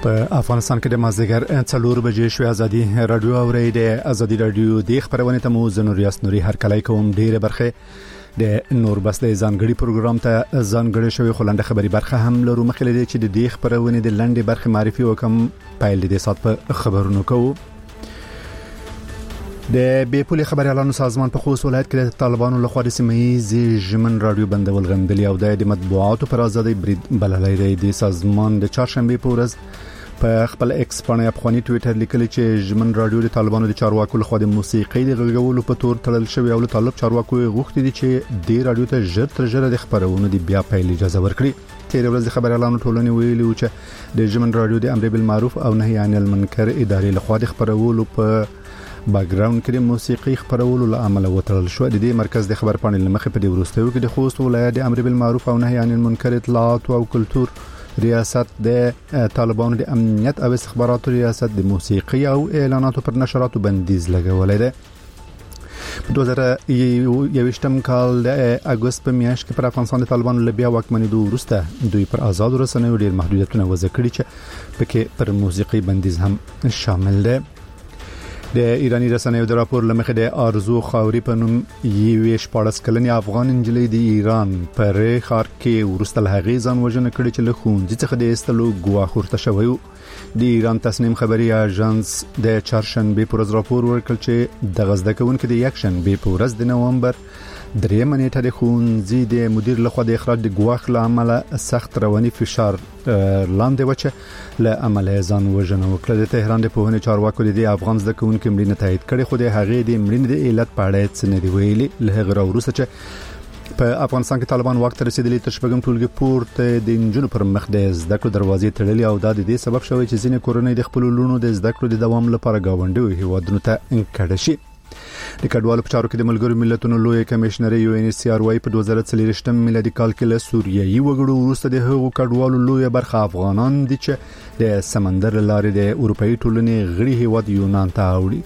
په افغانستان کې د مازدیګر 4 بجې شوې ازادي رادیو اوري د ازادي رادیو د خبرونه ته مو زنور یاسنوري هر کله کوم ډیره برخه د نور بس د ځانګړي پروګرام ته ځانګړي شوی خلنده خبري برخه هم لرو مخکې لري چې د دې خبرونه د لنډي برخه معرفي وکم پایل د سات په خبرونو کوو د بیپولي خبري اعلان سازمان په خوست ولایت کې د طالبانو لخوا د سیمه‌یز ژمن رادیو بندول غندلي او د مطبوعاتو پر ازادي برید بللای دی د سازمان د چهارشنبه په ورځ په خپل ایکس باندې افغاني ټوئیټر لیکلی چې ژمن رادیو د طالبانو د چارواکو لخوا د موسیقي د غږولو په تور تړل شوی او طالب چارواکو غوښتي دي چې د رادیو ته ژر تر ژره د خبرونو د بیا پیل اجازه ورکړي. تیر ورځ د خبر اعلان ټولنې ویلي چې د ژمن رادیو د امر بالمعروف او نهي عن المنکر ادارې لخوا د خبرولو په باګراوند کې موسیقي خبرولو لامل وترل شو. د دې مرکز د خبر پاڼې لمخې په دې وروستیو کې د خوست ولایت د امر بالمعروف او نهي عن المنکر اطلاعات او کلتور ریاست د طالبانو د امنیت او استخباراتو ریاست د موسیقي او اعلاناتو پر نشراتو بندیز لګولې ده. په 2021 کال د اگست په میاشت کې پر افغانستان د طالبانو لبیا واکمنۍ وروسته دوی پر آزاد رسنیو ډیر محدودیتونه وضع کړي چې پکې پر موسیقي بندیز هم شامل ده. د ایرانی رسنیو د راپور لمخې د ارزو خاوري په نوم یوې 14 کلنې افغان انجلۍ د ایران پر خار کې ورستل هغې ځان وژنه کړې چې له ښوونځي څخه د ایستلو ګواښ ورته شوی و. د ایران تصنیم خبري اژانس د چهارشنبه پر ورځ راپور ورکړ چې د غزده کوونکو د یکشنبه په ورځ د نومبر 3 نیټه د ښوونځي د مدیر لخوا د اخراج د ګواښ له امله سخت رواني فشار لاندې وچه له عمله ځان وژنه وکړه. د تهران د پوهنې چارواکو د افغان زده کوونکو مړینه تایید کړې خو د هغې د مړینې د علت په اړه څه نه دی ویلي. له هغه وروسته چې په افغانستان کې طالبان وخت رسیدلی تر شپږم ټولګي پورته د انجونو پر مخ د زده کړو دروازې تړلې او د دې سبب شوی چې ځینې کورنۍ د خپل لونو د زده کړو د دوام لپاره گاونډي هیوادونو ته انکړه شي. د کډوالو په چارو کې د ملګرو ملتونو لوی کمشنر UNHCR وايي په 2023 میلادي کال کې له سوریایي وګړو وروسته د هغو کډوالو لوی برخه افغانان دي چې د سمندر لارې د اروپאי ټولنې غړي هیواد یونان ته اوړي.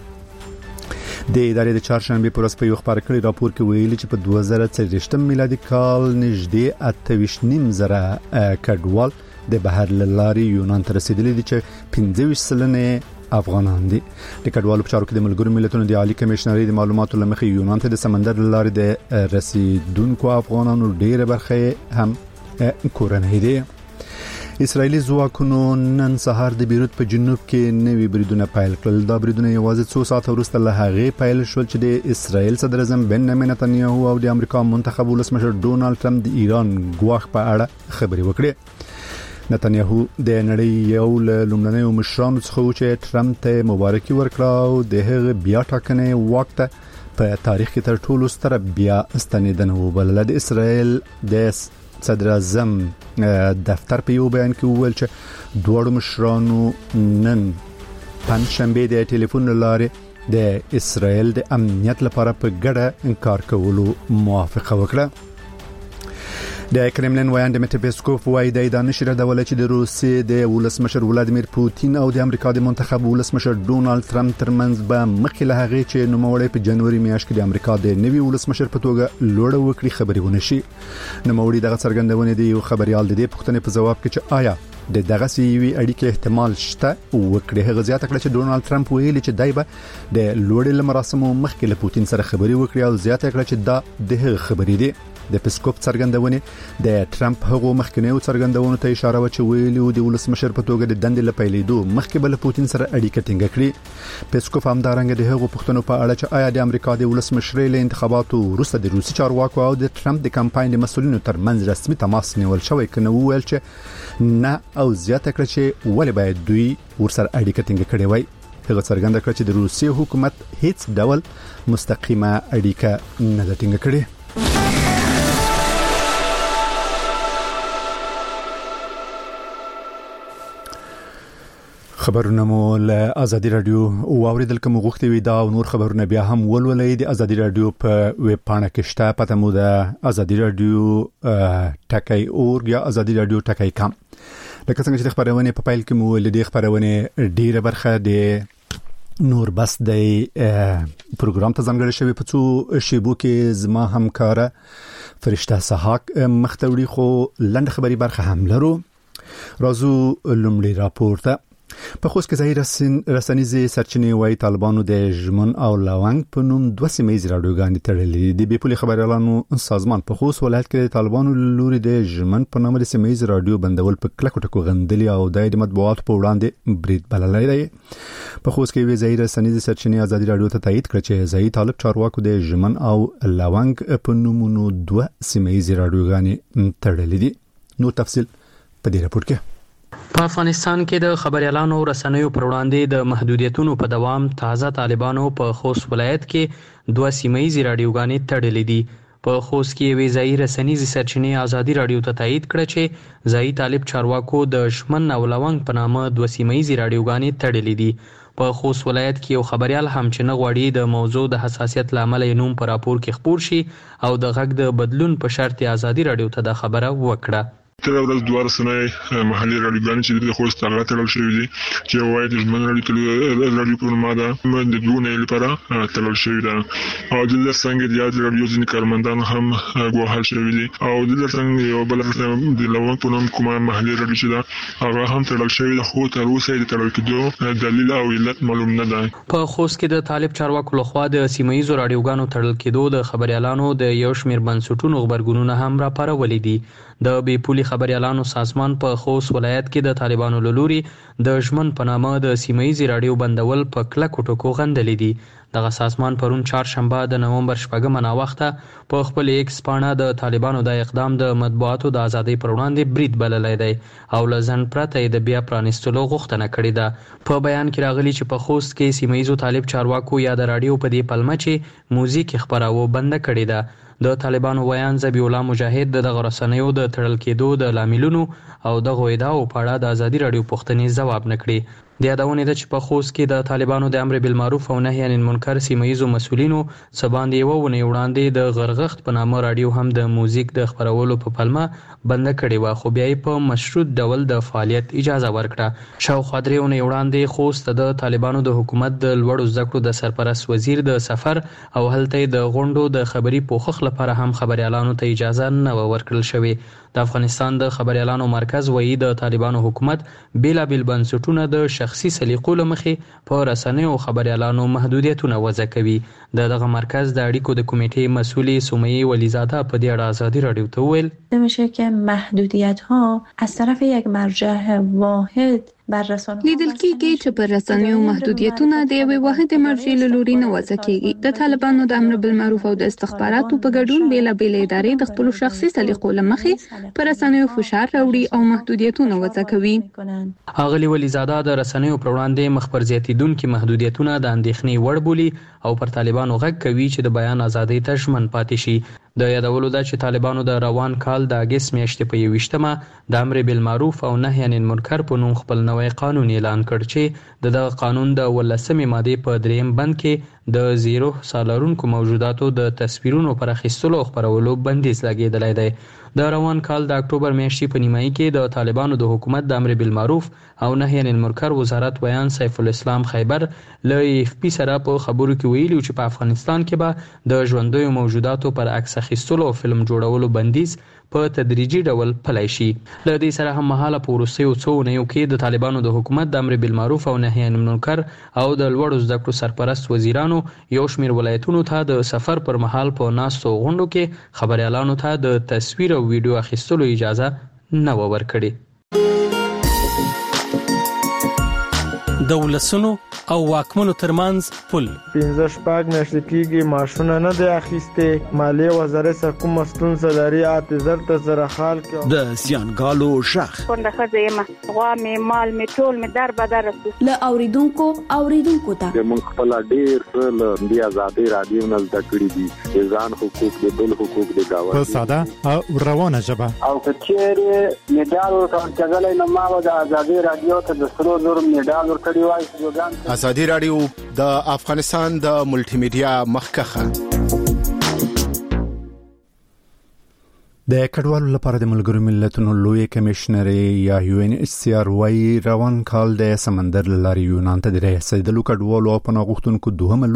د ادارې د چهارشنبه پر ورځ په یو خبر کړي راپور کې ویلي چې په 2023 میلادي کال نږدې 28,000 کډوال د بهر لارې یونان ته رسیدلي دي چې 25% افغانان دي. د کډوالو په چارو کې د ملګرو ملتونو د عالی کمشنري د معلوماتو لمخې یونان ته د سمندر لارې د رسیدونکو افغانانو ډیره برخه هم کورنۍ دي. اسرایلی ځواکونو نن سهار د بیروت په جنوب کې نوي بریدونه پیل کړل. دا بریدونه یوازې 2 ساعت وروسته له هغې پیل شول چې د اسرایل صدر اعظم بنیامین نتنیاهو او د امریکا منتخب ولسمشر ډونالد ټرمپ د ایران ګواښ په اړه خبرې وکړې. نتنیاهو د نړۍ یو لومړنیو مشرانو څخه و چې ټرمپ ته مبارکي ورکړه او د هغه بیا ټاکنې وخت په تاریخ کې تر ټولو ستره بیا استنیدنه وبلله. د اسرایل د صدر اعظم دفتر په یو بیان کې وویل چې دوه مشرانو نن پنځشنبه د ټلیفون لارې د اسرایل د امنیت لپاره په ګډه انکار کولو موافقه وکړه. د کرملین وایاند مټپسکوف وایي د دانش ردول چې د روسیې د ولسمشر ولادیمیر پوتین او د امریکا د منتخب ولسمشر ډونالد ټرمپ ترمنځ به مخکې له هغه چې نوموړی په جنوري میاشت کې د امریکا د نوي ولسمشر په توګه لوړ وکړي خبري ونه شي. نوموړی دغه څرګندونه دی یو خبريال د دې پوښتنې په جواب کې چې آیا د دغه سیوی اړیکې احتمال شته وکړي. هغه زیاته کړه چې ډونالد ټرمپ ویلي چې دای به د لوړ مراسمو مخکې له پوتین سره خبري وکړي او زیاته کړه چې دا د هغه خبري دي. د پسکوپ څرګندونه د ټرمپ هغو مخکنیو څرګندونو ته اشاره وکړه چې ویلي د ولسمشر په توګه د دندې لپیلیدو مخکې بل پوتین سره اړیکه ټینګه کړې. پسکوپ همدارنګه د هغو پښتنو په اړه چې آیا د امریکا د ولسمشر له انتخاباتو وروسته د روسي چارواکو او د ټرمپ د کمپاین د مسؤلینو ترمنځ رسمي تماس نیول شوی کنه وویل چې نه او زیاته کړه چې ولې باید دوی ورسره اړیکه ټینګه کړي وای. هغه څرګنده کړ چې د روسي حکومت هیڅ ډول مستقیمه اړیکه نه ټینګه کړي. خبرونه مو له ازادي رادیو واوریدل کوم غوښتي وي دا او نور خبرونه بیا هم ولولې د ازادي رادیو په ویب پاڼه کې شته. پته مو د ازادي رادیو ټکای اورګ یا ازادي رادیو ټکای کام. لکه څنګه چې خبرونه په فایل کې مو ولې د خبرونه ډیره برخه د نور بس د پروګرام ته ځانګړی شوی په څو شیبو کې زما همکاره فرشته سحاق مختوری خو لنډ خبري برخه هم لرو. راځو لومړی راپور ته. په خوست کې ځای رسنیزې سرچینې وايي طالبانو د ژمن او لاونګ په نوم 2 سیمه ییزې راډیوګانې تړلې دي. د پولي خبريالانو سازمان په خوست ولایت کې طالبانو لوري د ژمن په نامه د سیمه ییزې راډیو بندول په کلکو ټکو غندلي او د مطبوعاتو په وړاندې برید بللی دی. په خوست کې ځای رسنیزې سرچینې ازادي راډیو ته تایید کړ چې ځای طالب چارواکو د ژمن او لاونګ په نومونو 2 سیمه ییزې راډیوګانې تړلې دي. نو تفصیل په دې راپور کې. په افغانستان کې د خبريالانو رسنیو پر وړاندې د محدودیتونو په دوام تازه طالبانو په خوست ولایت کې 2 سیمه ییزې راډیوګانې تړلې دي. په خوست کې یوې ځایي رسنیزې سرچینې ازادي راډیو ته تایید کړه چې ځایي طالب چارواکو د شمن او لونګ په نامه 2 سیمه ییزې راډیوګانې تړلې دي. په خوست ولایت کې یو خبريال هم چې نه غواړي د موضوع د حساسیت لامل یې نوم په راپور کې خپور شي او د غږ د بدلون په شرط ازادي راډیو ته د خبره وکړه. تر ورځ دوه رسنۍ محلي راډیوګانې چې د خوست هغه تړل شوي دي چې وایي د ژمن راډیو په نوم ده د دوه لپاره تړل شوي ده او د څنګه د یاد راډیو ځینې کارمندان هم ګواښل شوي دي او د څنګه یو بل د لوړ په نوم کومه محلي راډیو چې ده هغه هم تړل شوی ده خو تر اوسه د تړل کېدو دلیل او علت معلوم نه ده. په خوست کې د طالب چارواکو لخوا د سیمه ییزو راډیوګانو تړل کېدو د خبريالانو د یو شمېر بنسټونو غبرګونونه هم راپارولي دي. د بیپولي خبريالانو سازمان په خوست ولایت کې د طالبانو لوري د ژمن په نامه د سیمه ییزې راډیو بندول په کلکو ټکو غندلي دي. دغه سازمان پرون چهارشنبه د نومبر 8 ناوخته په خپل ایکس پاڼه د طالبانو د اقدام د مطبوعاتو د ازادۍ پر وړاندې برید بللی دی او لزن پرته د بیا پرانستلو غوښتنه کړې ده. په بیان کې راغلي چې په خوست کې سیمه ییزو طالب چارواکو یا د راډیو په دې پلمه چې موزیک خبراو بند کړې ده. د طالبانو ویان ذبیح الله مجاهد دغه رسنیو د تړل کېدو د لاملونو او دغه ادعاو په اړه د ازادي راډیو پوښتنې ځواب نه کړي. د یادونه ده چې په خوست کې د طالبانو د امر بالمعروف او نهي عن المنکر سیمه ییزو مسؤلینو سباندې یو ونې وړاندې د غرغښت په نامه راډیو هم د موزیک د خبرولو په پلمه بند کړي و خو بیا په مشروط ډول د فعالیت اجازه ورکړه. شاوخوا 3 ونې وړاندې خوست د طالبانو د حکومت د لوړو زده کړو د سرپرست وزیر د سفر او هلته د غونډو د خبري پوښښ لپاره هم خبريالانو ته اجازه نه ورکړل شوې. د افغانستان د خبريالانو مرکز وایي د طالبانو حکومت بیلابیل بنسټونه د شخصي سلیقو له مخې په رسنیو خبريالانو محدودیتونه وضع کوي. دغه مرکز د اړیکو د کمیټې مسئول سمیه ولیزاده په دې اړه ازادي راډیو ته ویل میشه که محدودیت ها از طرف یک مرجع واحد لیدل کېږي چې پر رسنیو محدودیتونه د یوې واحدې مرجع له لوري نه وضع کېږي. د طالبانو د امر بالمعروف او د استخباراتو په ګډون بیلابیل ادارې د خپل شخصي سلیقو له مخې پر رسنیو فشار راوړي او محدودیتونه وضع کوي. اغلی ولیزاده د رسنیو پر وړاندې مخبر زیاتیدونکو محدودیتونه د اندېښنې وړ بولي او پر طالبانو غږ کوي چې د بیان ازادۍ ته ژمن پاتې شي. د یادولو ده چې طالبانو د روان کال د اگست میاشتې په 21مه د امر بالمعروف او نهي عن المنکر په نوم خپل نوی قانون اعلان کړ چې دغه قانون د 18مې ماده په 3م بند کې د 0 سالارونکو موجوداتو د تصویرونو پر اخیستلو او خپرولو بندیز لګیدلی دی. د روان کال د اکتوبر میاشتې په نیمایي کې د طالبانو د حکومت د امر بالمعروف او نهي عن المنکر وزارت ویان سیف الاسلام خیبر له اف پی سره په خبرو کې ویلي چې په افغانستان کې به د ژوندیو موجوداتو پر عکس اخیستلو او فلم جوړولو بندیز په تدریجي ډول پلی شي. له دې سره هم مهاله په وروستیو څو اونیو کې د طالبانو د حکومت د امر بالمعروف او نهي عن المنکر او د لوړو زده کړو سرپرست وزیرانو یو شمېر ولایتونو ته د سفر پر مهال په ناستو غونډو کې خبريالانو ته د تصویر او ویډیو اخیستلو اجازه نه ورکړي. د ولسونو او واکمنو ترمنځ پل 15 میاشتې کېږي ماشونه نه دی اخیسته. مالیه وزارت سره کوم ستونزه لري اعتذار ته سره حال کې د زیانګالو شخ څنګه خځه غوا می مال می ټول می در بدر رسو له اوریدونکو ته موږ خپل ډیر څه د ازادي رادیو نه زده کړی دي ځان حقوق د بل حقوق د گاوند په ساده او روانه ژبه او کچېره میډال ورکړل کېدل نو ما د ازادي رادیو ته د 300 میډال ورکړی وای. ازادي رادیو د افغانستان د ملټي میډیا مخکخه د کډوالو لپاره د ملګرو ملتونو لوی کمشنر یا یو ان ایچ سی آر وايي روان کال د سمندر لارې یونان ته د رسیدلو کډوالو او پناه غوښتونکو دوهم